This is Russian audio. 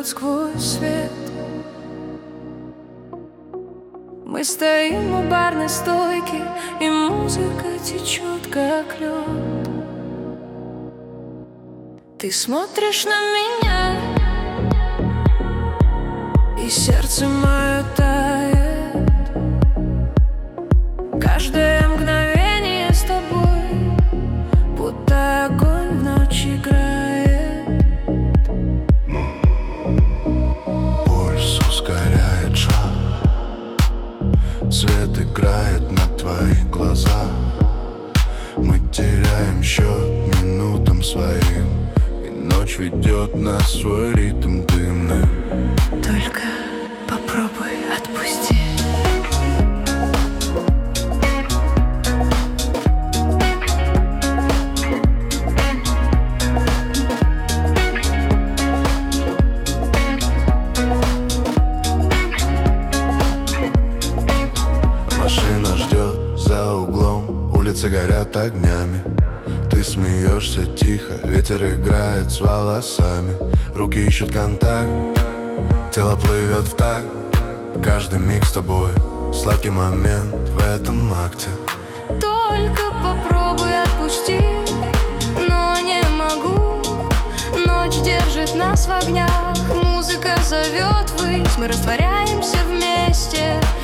сквозь свет. Мы стоим у барной стойки, и музыка течет, как лед. Ты смотришь на меня, и сердце мое тает. Каждое мгновение с тобой, будто огонь в ночь играет. Пульс ускоряет шаг, свет играет на твоих глазах. Мы теряем счет минутам своим, и ночь ведет нас в свой ритм дымный. Только попробуй отпусти. Машина ждет за углом, улицы горят огнями. Ты смеешься тихо, ветер играет с волосами. Руки ищут контакт, тело плывет в такт. Каждый миг с тобой, сладкий момент в этом акте. Только попробуй отпусти, но не могу. Ночь держит нас в огнях, музыка зовет ввысь. Мы растворяемся вместе,